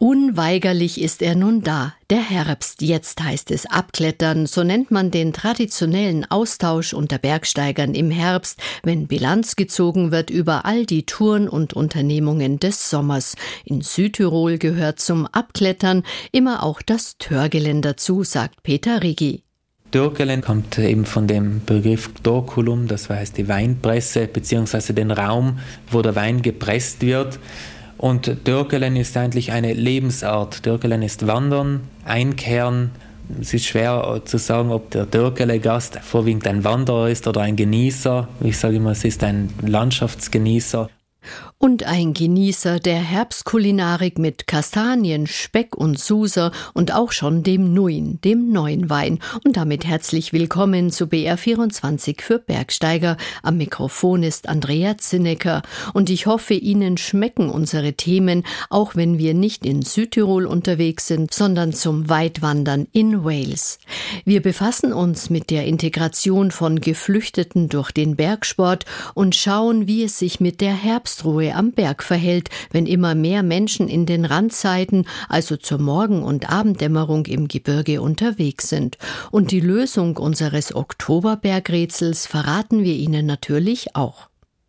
Unweigerlich ist er nun da, der Herbst. Jetzt heißt es abklettern, so nennt man den traditionellen Austausch unter Bergsteigern im Herbst, wenn Bilanz gezogen wird über all die Touren und Unternehmungen des Sommers. In Südtirol gehört zum Abklettern immer auch das Törgelen dazu, sagt Peter Rigi. Törgelen kommt eben von dem Begriff Torculum, das heißt die Weinpresse, beziehungsweise den Raum, wo der Wein gepresst wird. Und Törgelen ist eigentlich eine Lebensart. Törgelen ist Wandern, Einkehren. Es ist schwer zu sagen, ob der Törgele-Gast vorwiegend ein Wanderer ist oder ein Genießer. Ich sage immer, es ist ein Landschaftsgenießer. Und ein Genießer der Herbstkulinarik mit Kastanien, Speck und Suser und auch schon dem Nuin, dem neuen Wein. Und damit herzlich willkommen zu BR24 für Bergsteiger. Am Mikrofon ist Andrea Zinnecker. Und ich hoffe, Ihnen schmecken unsere Themen, auch wenn wir nicht in Südtirol unterwegs sind, sondern zum Weitwandern in Wales. Wir befassen uns mit der Integration von Geflüchteten durch den Bergsport und schauen, wie es sich mit der Herbstruhe am Berg verhält, wenn immer mehr Menschen in den Randzeiten, also zur Morgen- und Abenddämmerung im Gebirge unterwegs sind. Und die Lösung unseres Oktoberbergrätsels verraten wir Ihnen natürlich auch.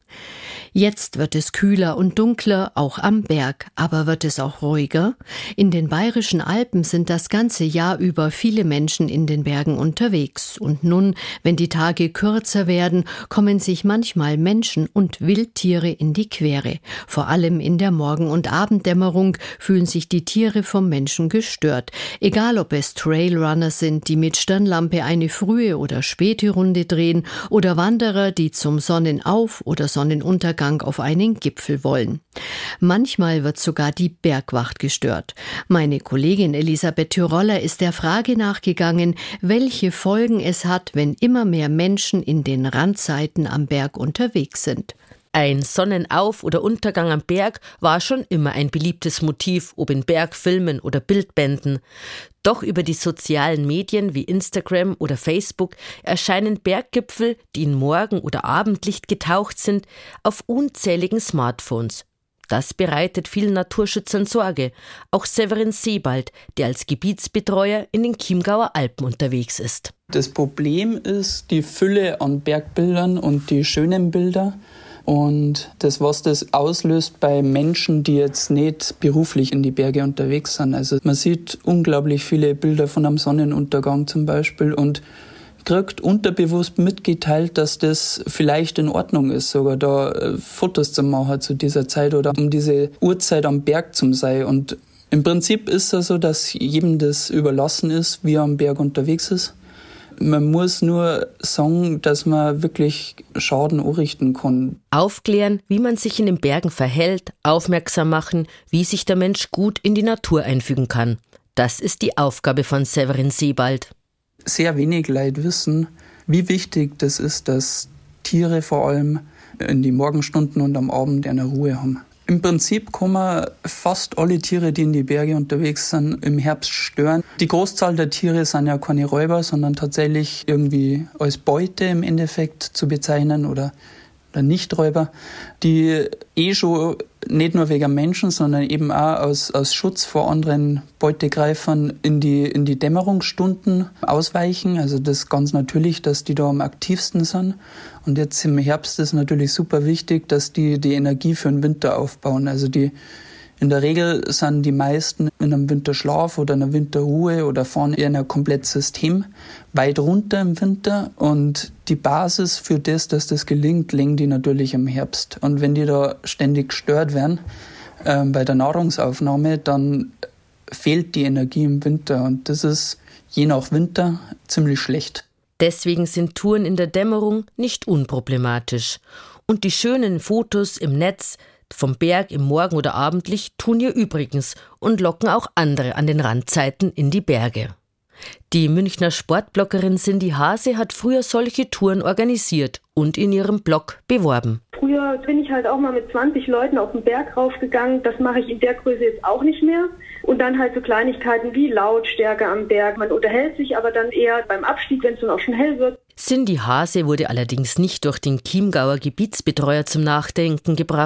Jetzt wird es kühler und dunkler, auch am Berg. Aber wird es auch ruhiger? In den Bayerischen Alpen sind das ganze Jahr über viele Menschen in den Bergen unterwegs. Und nun, wenn die Tage kürzer werden, kommen sich manchmal Menschen und Wildtiere in die Quere. Vor allem in der Morgen- und Abenddämmerung fühlen sich die Tiere vom Menschen gestört. Egal, ob es Trailrunner sind, die mit Stirnlampe eine frühe oder späte Runde drehen, oder Wanderer, die zum Sonnenauf- oder Sonnenuntergang auf einen Gipfel wollen. Manchmal wird sogar die Bergwacht gestört. Meine Kollegin Elisabeth Tyroller ist der Frage nachgegangen, welche Folgen es hat, wenn immer mehr Menschen in den Randzeiten am Berg unterwegs sind. Ein Sonnenauf- oder Untergang am Berg war schon immer ein beliebtes Motiv, ob in Bergfilmen oder Bildbänden. Doch über die sozialen Medien wie Instagram oder Facebook erscheinen Berggipfel, die in Morgen- oder Abendlicht getaucht sind, auf unzähligen Smartphones. Das bereitet vielen Naturschützern Sorge, auch Severin Sebald, der als Gebietsbetreuer in den Chiemgauer Alpen unterwegs ist. Das Problem ist die Fülle an Bergbildern und die schönen Bilder. Und das, was das auslöst bei Menschen, die jetzt nicht beruflich in die Berge unterwegs sind. Also man sieht unglaublich viele Bilder von einem Sonnenuntergang zum Beispiel und kriegt unterbewusst mitgeteilt, dass das vielleicht in Ordnung ist, sogar da Fotos zu machen zu dieser Zeit oder um diese Uhrzeit am Berg zu sein. Und im Prinzip ist es so, dass jedem das überlassen ist, wie er am Berg unterwegs ist. Man muss nur sagen, dass man wirklich Schaden anrichten kann. Aufklären, wie man sich in den Bergen verhält, aufmerksam machen, wie sich der Mensch gut in die Natur einfügen kann. Das ist die Aufgabe von Severin Sebald. Sehr wenig Leute wissen, wie wichtig das ist, dass Tiere vor allem in die Morgenstunden und am Abend eine Ruhe haben. Im Prinzip kann man fast alle Tiere, die in die Berge unterwegs sind, im Herbst stören. Die Großzahl der Tiere sind ja keine Räuber, sondern tatsächlich irgendwie als Beute im Endeffekt zu bezeichnen oder Nichträuber, die schon nicht nur wegen Menschen, sondern eben auch aus Schutz vor anderen Beutegreifern in die Dämmerungsstunden ausweichen. Also das ist ganz natürlich, dass die da am aktivsten sind. Und jetzt im Herbst ist natürlich super wichtig, dass die Energie für den Winter aufbauen. Also in der Regel sind die meisten in einem Winterschlaf oder einer Winterruhe oder fahren in ein komplettes System weit runter im Winter. Und die Basis für das, dass das gelingt, legen die natürlich im Herbst. Und wenn die da ständig gestört werden bei der Nahrungsaufnahme, dann fehlt die Energie im Winter. Und das ist je nach Winter ziemlich schlecht. Deswegen sind Touren in der Dämmerung nicht unproblematisch. Und die schönen Fotos im Netz vom Berg im Morgen- oder Abendlicht tun ihr Übrigens und locken auch andere an den Randzeiten in die Berge. Die Münchner Sportbloggerin Cindy Hase hat früher solche Touren organisiert und in ihrem Blog beworben. Früher bin ich halt auch mal mit 20 Leuten auf den Berg raufgegangen. Das mache ich in der Größe jetzt auch nicht mehr. Und dann halt so Kleinigkeiten wie Lautstärke am Berg. Man unterhält sich aber dann eher beim Abstieg, wenn es dann auch schon hell wird. Cindy Hase wurde allerdings nicht durch den Chiemgauer Gebietsbetreuer zum Nachdenken gebracht,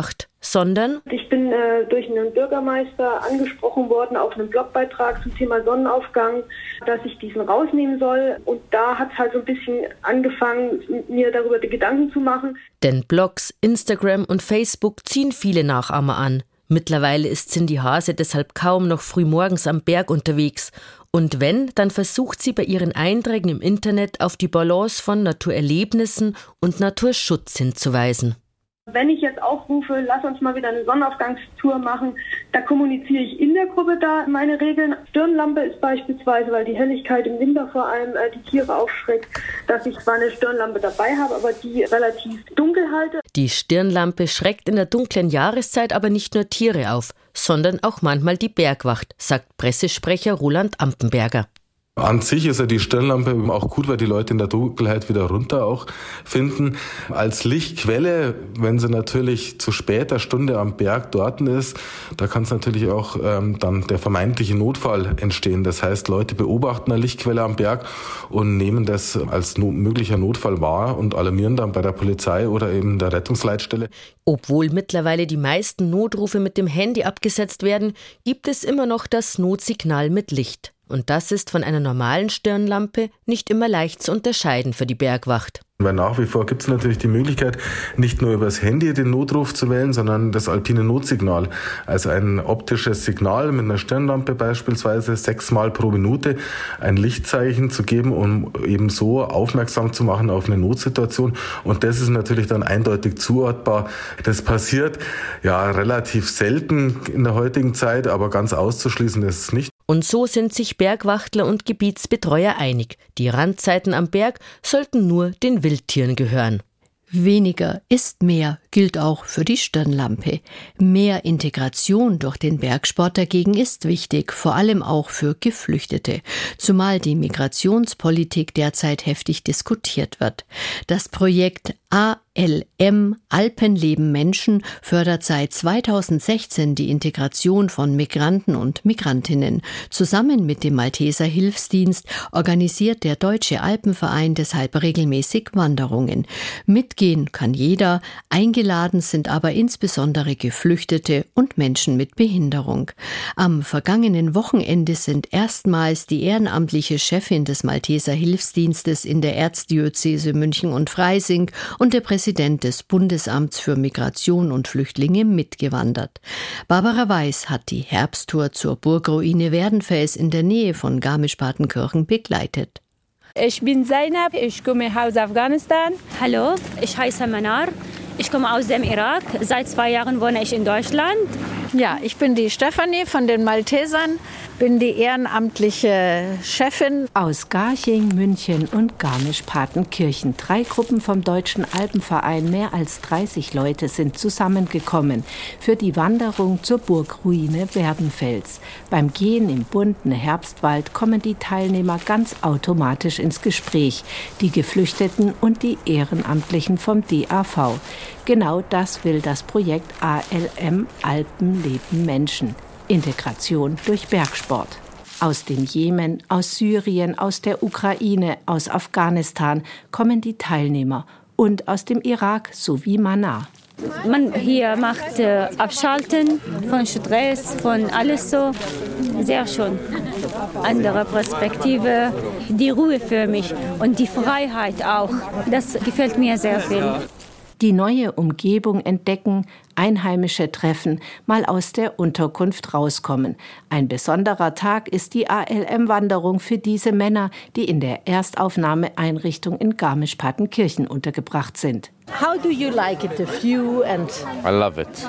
sondern ich bin durch einen Bürgermeister angesprochen worden auf einen Blogbeitrag zum Thema Sonnenaufgang, dass ich diesen rausnehmen soll. Und da hat es halt so ein bisschen angefangen, mir darüber die Gedanken zu machen. Denn Blogs, Instagram und Facebook ziehen viele Nachahmer an. Mittlerweile ist Cindy Hase deshalb kaum noch frühmorgens am Berg unterwegs. Und wenn, dann versucht sie bei ihren Einträgen im Internet auf die Balance von Naturerlebnissen und Naturschutz hinzuweisen. Wenn ich jetzt aufrufe, lass uns mal wieder eine Sonnenaufgangstour machen, da kommuniziere ich in der Gruppe da meine Regeln. Stirnlampe ist beispielsweise, weil die Helligkeit im Winter vor allem die Tiere aufschreckt, dass ich zwar eine Stirnlampe dabei habe, aber die relativ dunkel halte. Die Stirnlampe schreckt in der dunklen Jahreszeit aber nicht nur Tiere auf, sondern auch manchmal die Bergwacht, sagt Pressesprecher Roland Ampenberger. An sich ist ja die Stirnlampe auch gut, weil die Leute in der Dunkelheit wieder runter auch finden. Als Lichtquelle, wenn sie natürlich zu später Stunde am Berg dort ist, da kann es natürlich auch dann der vermeintliche Notfall entstehen. Das heißt, Leute beobachten eine Lichtquelle am Berg und nehmen das als möglicher Notfall wahr und alarmieren dann bei der Polizei oder eben der Rettungsleitstelle. Obwohl mittlerweile die meisten Notrufe mit dem Handy abgesetzt werden, gibt es immer noch das Notsignal mit Licht. Und das ist von einer normalen Stirnlampe nicht immer leicht zu unterscheiden für die Bergwacht. Weil nach wie vor gibt es natürlich die Möglichkeit, nicht nur übers Handy den Notruf zu wählen, sondern das alpine Notsignal. Also ein optisches Signal mit einer Stirnlampe beispielsweise 6-mal pro Minute ein Lichtzeichen zu geben, um eben so aufmerksam zu machen auf eine Notsituation. Und das ist natürlich dann eindeutig zuortbar. Das passiert ja relativ selten in der heutigen Zeit, aber ganz auszuschließen ist es nicht. Und so sind sich Bergwachtler und Gebietsbetreuer einig. Die Randzeiten am Berg sollten nur den Wildtieren gehören. Weniger ist mehr, gilt auch für die Stirnlampe. Mehr Integration durch den Bergsport dagegen ist wichtig, vor allem auch für Geflüchtete, zumal die Migrationspolitik derzeit heftig diskutiert wird. Das Projekt ALM Alpenleben Menschen fördert seit 2016 die Integration von Migranten und Migrantinnen. Zusammen mit dem Malteser Hilfsdienst organisiert der Deutsche Alpenverein deshalb regelmäßig Wanderungen. Mitgehen kann jeder, eingeladen sind aber insbesondere Geflüchtete und Menschen mit Behinderung. Am vergangenen Wochenende sind erstmals die ehrenamtliche Chefin des Malteser Hilfsdienstes in der Erzdiözese München und Freising und der Präsident des Bundesamts für Migration und Flüchtlinge mitgewandert. Barbara Weiß hat die Herbsttour zur Burgruine Werdenfels in der Nähe von Garmisch-Partenkirchen begleitet. Ich bin Zainab, ich komme aus Afghanistan. Hallo, ich heiße Manar. Ich komme aus dem Irak. Seit 2 Jahren wohne ich in Deutschland. Ja, ich bin die Stefanie von den Maltesern, bin die ehrenamtliche Chefin. Aus Garching, München und Garmisch-Partenkirchen. 3 Gruppen vom Deutschen Alpenverein, mehr als 30 Leute sind zusammengekommen für die Wanderung zur Burgruine Werdenfels. Beim Gehen im bunten Herbstwald kommen die Teilnehmer ganz automatisch ins Gespräch, die Geflüchteten und die Ehrenamtlichen vom DAV. Genau das will das Projekt ALM Alpenleben Menschen. Integration durch Bergsport. Aus dem Jemen, aus Syrien, aus der Ukraine, aus Afghanistan kommen die Teilnehmer und aus dem Irak sowie Manar. Man hier macht Abschalten von Stress, von alles so. Sehr schön. Andere Perspektive, die Ruhe für mich und die Freiheit auch. Das gefällt mir sehr viel. Die neue Umgebung entdecken, Einheimische treffen, mal aus der Unterkunft rauskommen. Ein besonderer Tag ist die ALM-Wanderung für diese Männer, die in der Erstaufnahmeeinrichtung in Garmisch-Partenkirchen untergebracht sind. How do you like it, the view and... I love it.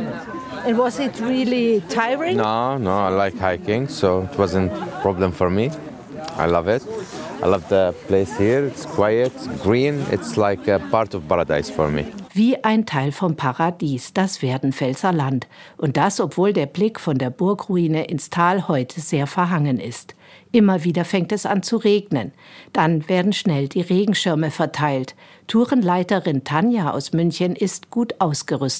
And was it really tiring? No, I like hiking, so it wasn't a problem for me. I love it. I love the place here. It's quiet, green. It's like a part of paradise for me. Wie ein Teil vom Paradies, das Werdenfelser Land. Und das, obwohl der Blick von der Burgruine ins Tal heute sehr verhangen ist. Immer wieder fängt es an zu regnen. Dann werden schnell die Regenschirme verteilt. Tourenleiterin Tanja aus München ist gut ausgerüstet.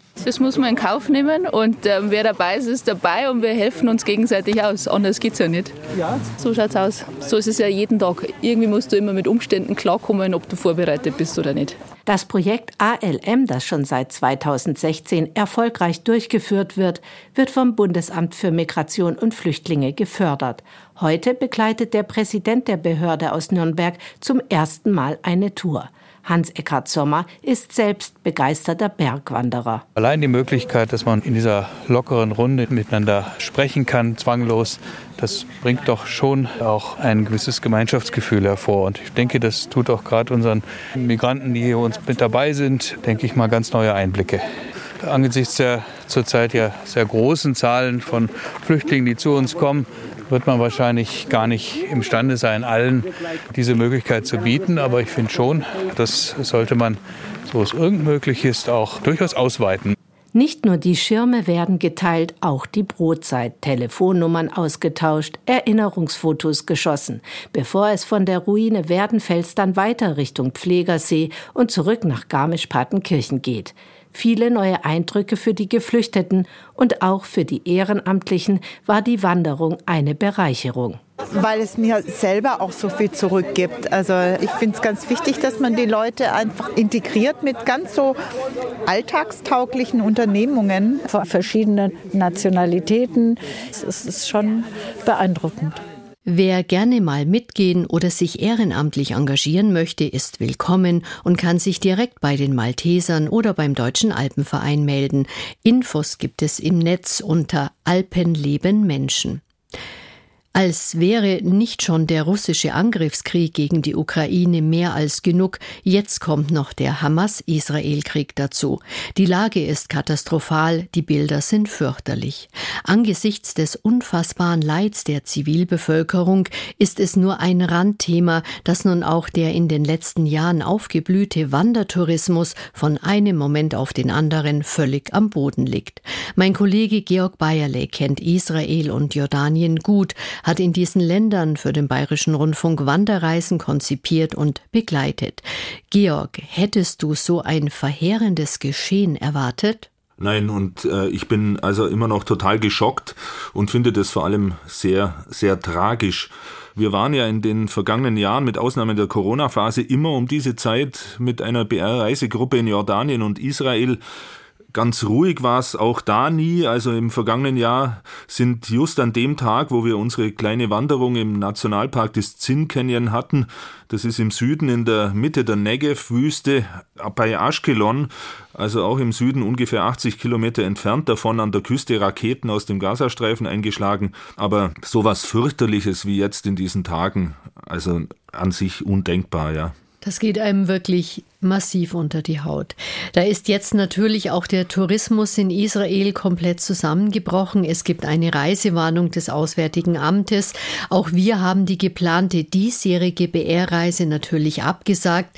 Das muss man in Kauf nehmen und wer dabei ist dabei und wir helfen uns gegenseitig aus. Anders geht's ja nicht. So schaut's aus. So ist es ja jeden Tag. Irgendwie musst du immer mit Umständen klarkommen, ob du vorbereitet bist oder nicht. Das Projekt ALM, das schon seit 2016 erfolgreich durchgeführt wird, wird vom Bundesamt für Migration und Flüchtlinge gefördert. Heute begleitet der Präsident der Behörde aus Nürnberg zum ersten Mal eine Tour. Hans-Eckhard Sommer ist selbst begeisterter Bergwanderer. Allein die Möglichkeit, dass man in dieser lockeren Runde miteinander sprechen kann, zwanglos, das bringt doch schon auch ein gewisses Gemeinschaftsgefühl hervor. Und ich denke, das tut auch gerade unseren Migranten, die hier uns mit dabei sind, denke ich mal, ganz neue Einblicke. Angesichts der zurzeit ja sehr großen Zahlen von Flüchtlingen, die zu uns kommen, wird man wahrscheinlich gar nicht imstande sein, allen diese Möglichkeit zu bieten. Aber ich finde schon, das sollte man, so es irgend möglich ist, auch durchaus ausweiten. Nicht nur die Schirme werden geteilt, auch die Brotzeit, Telefonnummern ausgetauscht, Erinnerungsfotos geschossen. Bevor es von der Ruine Werdenfels dann weiter Richtung Pflegersee und zurück nach Garmisch-Partenkirchen geht. Viele neue Eindrücke für die Geflüchteten und auch für die Ehrenamtlichen war die Wanderung eine Bereicherung. Weil es mir selber auch so viel zurückgibt. Also ich finde es ganz wichtig, dass man die Leute einfach integriert mit ganz so alltagstauglichen Unternehmungen. Von verschiedenen Nationalitäten. Es ist schon beeindruckend. Wer gerne mal mitgehen oder sich ehrenamtlich engagieren möchte, ist willkommen und kann sich direkt bei den Maltesern oder beim Deutschen Alpenverein melden. Infos gibt es im Netz unter Alpenleben Menschen. Als wäre nicht schon der russische Angriffskrieg gegen die Ukraine mehr als genug, jetzt kommt noch der Hamas-Israel-Krieg dazu. Die Lage ist katastrophal, die Bilder sind fürchterlich. Angesichts des unfassbaren Leids der Zivilbevölkerung ist es nur ein Randthema, dass nun auch der in den letzten Jahren aufgeblühte Wandertourismus von einem Moment auf den anderen völlig am Boden liegt. Mein Kollege Georg Bayerle kennt Israel und Jordanien gut, hat in diesen Ländern für den Bayerischen Rundfunk Wanderreisen konzipiert und begleitet. Georg, hättest du so ein verheerendes Geschehen erwartet? Nein, und ich bin also immer noch total geschockt und finde das vor allem sehr, sehr tragisch. Wir waren ja in den vergangenen Jahren, mit Ausnahme der Corona-Phase, immer um diese Zeit mit einer BR-Reisegruppe in Jordanien und Israel. Ganz ruhig war es auch da nie. Also im vergangenen Jahr sind just an dem Tag, wo wir unsere kleine Wanderung im Nationalpark des Zin Canyon hatten, das ist im Süden in der Mitte der Negev-Wüste bei Ashkelon, also auch im Süden ungefähr 80 Kilometer entfernt davon an der Küste, Raketen aus dem Gazastreifen eingeschlagen. Aber sowas Fürchterliches wie jetzt in diesen Tagen, also an sich undenkbar, ja. Das geht einem wirklich massiv unter die Haut. Da ist jetzt natürlich auch der Tourismus in Israel komplett zusammengebrochen. Es gibt eine Reisewarnung des Auswärtigen Amtes. Auch wir haben die geplante diesjährige BR-Reise natürlich abgesagt.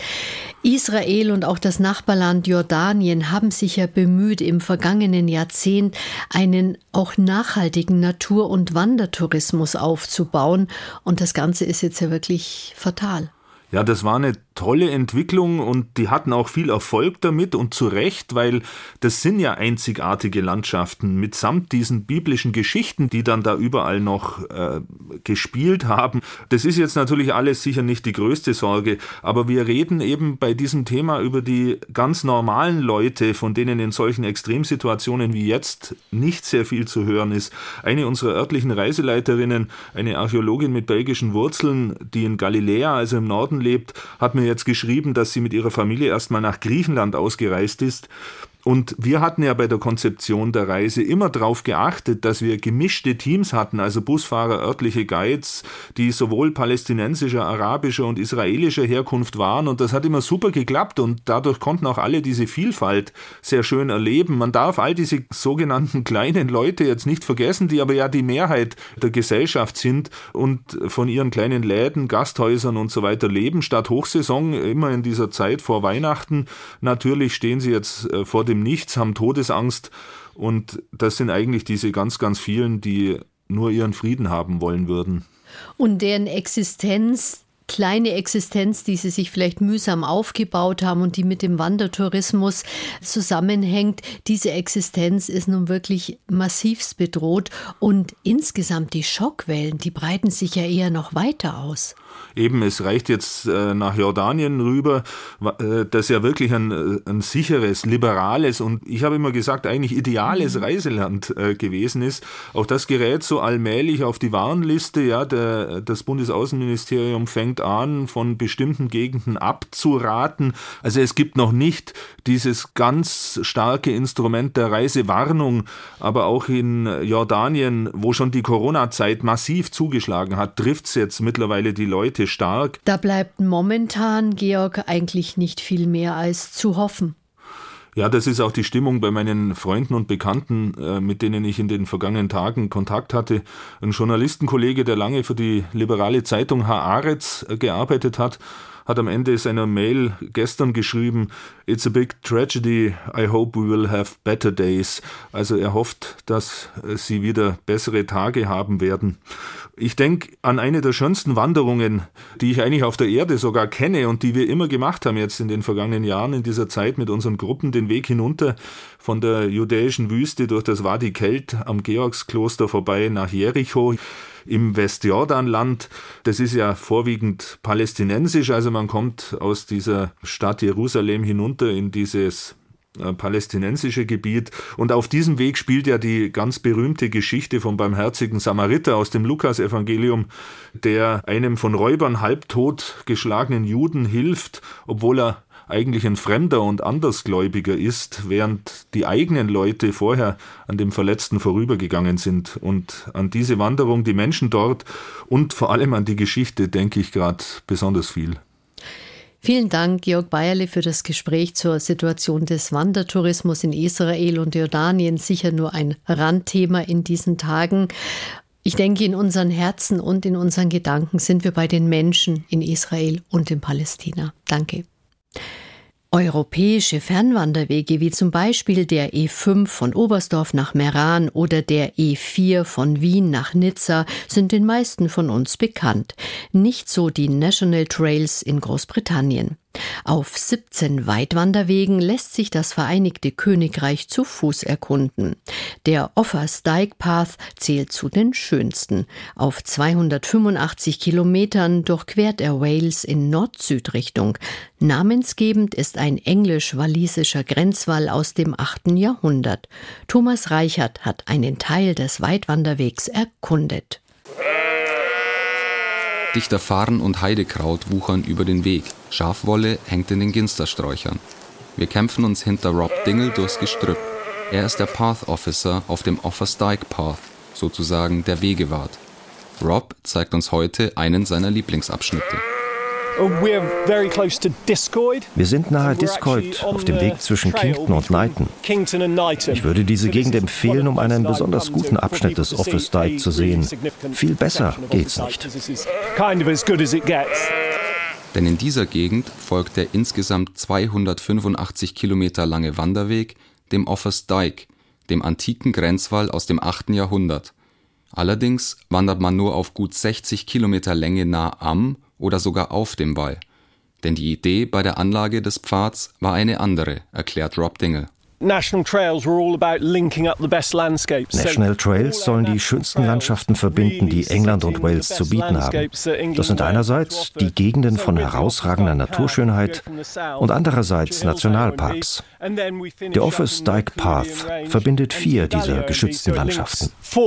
Israel und auch das Nachbarland Jordanien haben sich ja bemüht, im vergangenen Jahrzehnt einen auch nachhaltigen Natur- und Wandertourismus aufzubauen. Und das Ganze ist jetzt ja wirklich fatal. Ja, das war eine tolle Entwicklung und die hatten auch viel Erfolg damit und zu Recht, weil das sind ja einzigartige Landschaften mitsamt diesen biblischen Geschichten, die dann da überall noch gespielt haben. Das ist jetzt natürlich alles sicher nicht die größte Sorge, aber wir reden eben bei diesem Thema über die ganz normalen Leute, von denen in solchen Extremsituationen wie jetzt nicht sehr viel zu hören ist. Eine unserer örtlichen Reiseleiterinnen, eine Archäologin mit belgischen Wurzeln, die in Galiläa, also im Norden lebt, hat mir jetzt geschrieben, dass sie mit ihrer Familie erstmal nach Griechenland ausgereist ist. Und wir hatten ja bei der Konzeption der Reise immer darauf geachtet, dass wir gemischte Teams hatten, also Busfahrer, örtliche Guides, die sowohl palästinensischer, arabischer und israelischer Herkunft waren. Und das hat immer super geklappt und dadurch konnten auch alle diese Vielfalt sehr schön erleben. Man darf all diese sogenannten kleinen Leute jetzt nicht vergessen, die aber ja die Mehrheit der Gesellschaft sind und von ihren kleinen Läden, Gasthäusern und so weiter leben. Statt Hochsaison, immer in dieser Zeit vor Weihnachten, natürlich stehen sie jetzt vor dem Nichts, haben Todesangst und das sind eigentlich diese ganz, ganz vielen, die nur ihren Frieden haben wollen würden. Und deren Existenz kleine Existenz, die sie sich vielleicht mühsam aufgebaut haben und die mit dem Wandertourismus zusammenhängt, diese Existenz ist nun wirklich massivst bedroht und insgesamt die Schockwellen, die breiten sich ja eher noch weiter aus. Eben, es reicht jetzt nach Jordanien rüber, das ja wirklich ein sicheres, liberales und ich habe immer gesagt, eigentlich ideales Reiseland gewesen ist. Auch das gerät so allmählich auf die Warnliste. Ja, das Bundesaußenministerium fängt an, von bestimmten Gegenden abzuraten. Also es gibt noch nicht dieses ganz starke Instrument der Reisewarnung, aber auch in Jordanien, wo schon die Corona-Zeit massiv zugeschlagen hat, trifft es jetzt mittlerweile die Leute stark. Da bleibt momentan, Georg, eigentlich nicht viel mehr als zu hoffen. Ja, das ist auch die Stimmung bei meinen Freunden und Bekannten, mit denen ich in den vergangenen Tagen Kontakt hatte. Ein Journalistenkollege, der lange für die liberale Zeitung Haaretz gearbeitet hat am Ende seiner Mail gestern geschrieben, "It's a big tragedy, I hope we will have better days." Also er hofft, dass sie wieder bessere Tage haben werden. Ich denke an eine der schönsten Wanderungen, die ich eigentlich auf der Erde sogar kenne und die wir immer gemacht haben jetzt in den vergangenen Jahren in dieser Zeit mit unseren Gruppen, den Weg hinunter von der judäischen Wüste durch das Wadi Kelt am Georgskloster vorbei nach Jericho im Westjordanland. Das ist ja vorwiegend palästinensisch, also man kommt aus dieser Stadt Jerusalem hinunter in dieses palästinensische Gebiet. Und auf diesem Weg spielt ja die ganz berühmte Geschichte vom barmherzigen Samariter aus dem Lukasevangelium, der einem von Räubern halbtot geschlagenen Juden hilft, obwohl er eigentlich ein Fremder und Andersgläubiger ist, während die eigenen Leute vorher an dem Verletzten vorübergegangen sind. Und an diese Wanderung, die Menschen dort und vor allem an die Geschichte denke ich gerade besonders viel. Vielen Dank, Georg Bayerle, für das Gespräch zur Situation des Wandertourismus in Israel und Jordanien. Sicher nur ein Randthema in diesen Tagen. Ich denke, in unseren Herzen und in unseren Gedanken sind wir bei den Menschen in Israel und in Palästina. Danke. Europäische Fernwanderwege wie zum Beispiel der E5 von Oberstdorf nach Meran oder der E4 von Wien nach Nizza sind den meisten von uns bekannt. Nicht so die National Trails in Großbritannien. Auf 17 Weitwanderwegen lässt sich das Vereinigte Königreich zu Fuß erkunden. Der Offers Dyke Path zählt zu den schönsten. Auf 285 Kilometern durchquert er Wales in Nord-Süd-Richtung. Namensgebend ist ein englisch-walisischer Grenzwall aus dem 8. Jahrhundert. Thomas Reichert hat einen Teil des Weitwanderwegs erkundet. Dichter Farn und Heidekraut wuchern über den Weg. Schafwolle hängt in den Ginstersträuchern. Wir kämpfen uns hinter Rob Dingle durchs Gestrüpp. Er ist der Path Officer auf dem Offers Dyke Path, sozusagen der Wegewart. Rob zeigt uns heute einen seiner Lieblingsabschnitte. Wir sind nahe Discoid auf dem Weg zwischen Kington und Knighton. Ich würde diese Gegend empfehlen, um einen besonders guten Abschnitt des Offers Dyke zu sehen. Viel besser geht's nicht. Denn in dieser Gegend folgt der insgesamt 285 Kilometer lange Wanderweg dem Offers Dyke, dem antiken Grenzwall aus dem 8. Jahrhundert. Allerdings wandert man nur auf gut 60 Kilometer Länge nah am oder sogar auf dem Wall. Denn die Idee bei der Anlage des Pfads war eine andere, erklärt Rob Dingle. National Trails sollen die schönsten Landschaften verbinden, die England und Wales zu bieten haben. Das sind einerseits die Gegenden von herausragender Naturschönheit und andererseits Nationalparks. Der Offers Dyke Path verbindet 4 dieser geschützten Landschaften.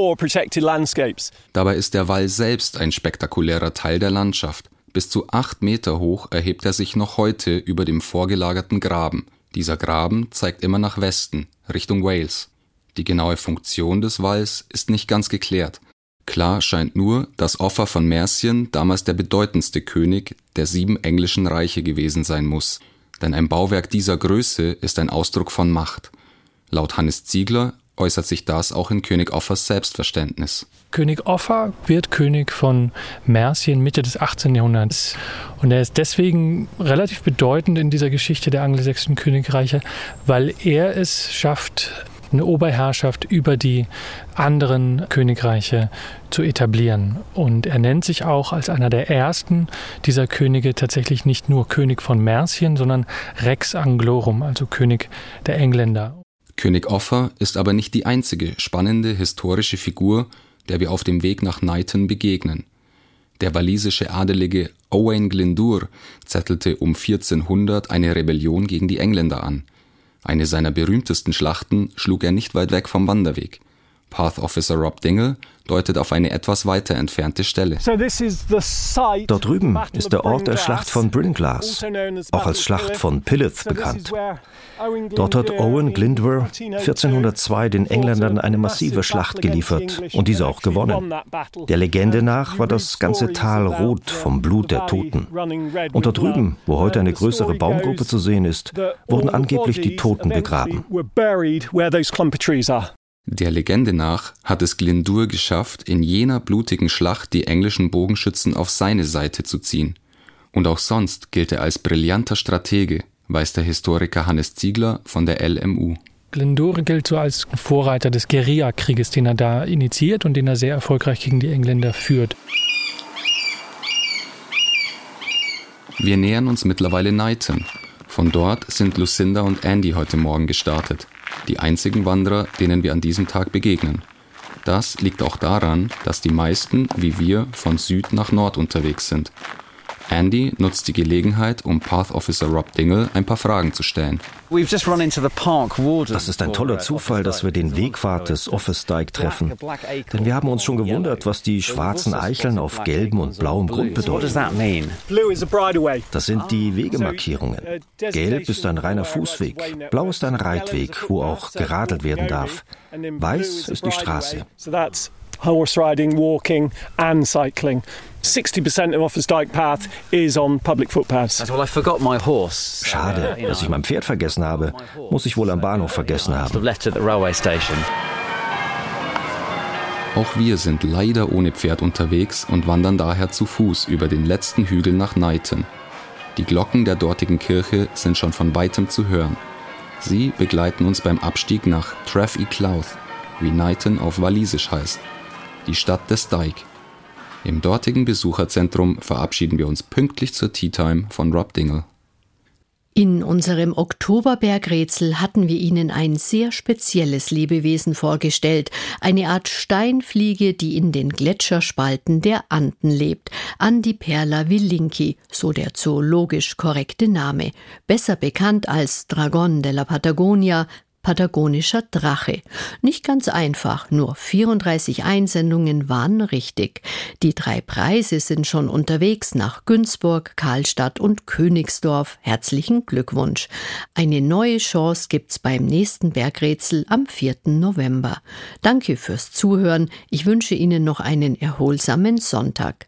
Dabei ist der Wall selbst ein spektakulärer Teil der Landschaft. Bis zu 8 Meter hoch erhebt er sich noch heute über dem vorgelagerten Graben. Dieser Graben zeigt immer nach Westen, Richtung Wales. Die genaue Funktion des Walls ist nicht ganz geklärt. Klar scheint nur, dass Offa von Mercian damals der bedeutendste König der 7 englischen Reiche gewesen sein muss. Denn ein Bauwerk dieser Größe ist ein Ausdruck von Macht. Laut Hannes Ziegler äußert sich das auch in König Offas Selbstverständnis. König Offa wird König von Mercian Mitte des 18. Jahrhunderts. Und er ist deswegen relativ bedeutend in dieser Geschichte der angelsächsischen Königreiche, weil er es schafft, eine Oberherrschaft über die anderen Königreiche zu etablieren. Und er nennt sich auch als einer der ersten dieser Könige tatsächlich nicht nur König von Mercien, sondern Rex Anglorum, also König der Engländer. König Offa ist aber nicht die einzige spannende historische Figur, der wir auf dem Weg nach Knighton begegnen. Der walisische Adelige Owain Glyndŵr zettelte um 1400 eine Rebellion gegen die Engländer an. Eine seiner berühmtesten Schlachten schlug er nicht weit weg vom Wanderweg. Path Officer Rob Dingle deutet auf eine etwas weiter entfernte Stelle. Dort drüben ist der Ort der Schlacht von Brynglas, auch als Schlacht von Pillith bekannt. Dort hat Owain Glyndŵr 1402 den Engländern eine massive Schlacht geliefert und diese auch gewonnen. Der Legende nach war das ganze Tal rot vom Blut der Toten. Und dort drüben, wo heute eine größere Baumgruppe zu sehen ist, wurden angeblich die Toten begraben. Der Legende nach hat es Glyndŵr geschafft, in jener blutigen Schlacht die englischen Bogenschützen auf seine Seite zu ziehen. Und auch sonst gilt er als brillanter Stratege, weiß der Historiker Hannes Ziegler von der LMU. Glyndŵr gilt so als Vorreiter des Guerillakrieges, den er da initiiert und den er sehr erfolgreich gegen die Engländer führt. Wir nähern uns mittlerweile Knighton. Von dort sind Lucinda und Andy heute Morgen gestartet. Die einzigen Wanderer, denen wir an diesem Tag begegnen. Das liegt auch daran, dass die meisten, wie wir, von Süd nach Nord unterwegs sind. Andy nutzt die Gelegenheit, um Path Officer Rob Dingle ein paar Fragen zu stellen. Das ist ein toller Zufall, dass wir den Wegwart des Office Dyke treffen. Denn wir haben uns schon gewundert, was die schwarzen Eicheln auf gelbem und blauem Grund bedeuten. Das sind die Wegemarkierungen. Gelb ist ein reiner Fußweg, blau ist ein Reitweg, wo auch geradelt werden darf. Weiß ist die Straße. Horse riding, walking and cycling. 60% of Office Dyke Path is on public footpaths. Schade, dass ich mein Pferd vergessen habe. Muss ich wohl am Bahnhof vergessen haben. Auch wir sind leider ohne Pferd unterwegs und wandern daher zu Fuß über den letzten Hügel nach Knighton. Die Glocken der dortigen Kirche sind schon von weitem zu hören. Sie begleiten uns beim Abstieg nach Treff y Clouth, wie Knighton auf Walisisch heißt. Die Stadt des Dyke. Im dortigen Besucherzentrum verabschieden wir uns pünktlich zur Tea Time von Rob Dingle. In unserem Oktoberbergrätsel hatten wir Ihnen ein sehr spezielles Lebewesen vorgestellt, eine Art Steinfliege, die in den Gletscherspalten der Anden lebt, Andiperla wilinki, so der zoologisch korrekte Name, besser bekannt als Dragon de la Patagonia, patagonischer Drache. Nicht ganz einfach, nur 34 Einsendungen waren richtig. Die 3 Preise sind schon unterwegs nach Günzburg, Karlstadt und Königsdorf. Herzlichen Glückwunsch. Eine neue Chance gibt's beim nächsten Bergrätsel am 4. November. Danke fürs Zuhören. Ich wünsche Ihnen noch einen erholsamen Sonntag.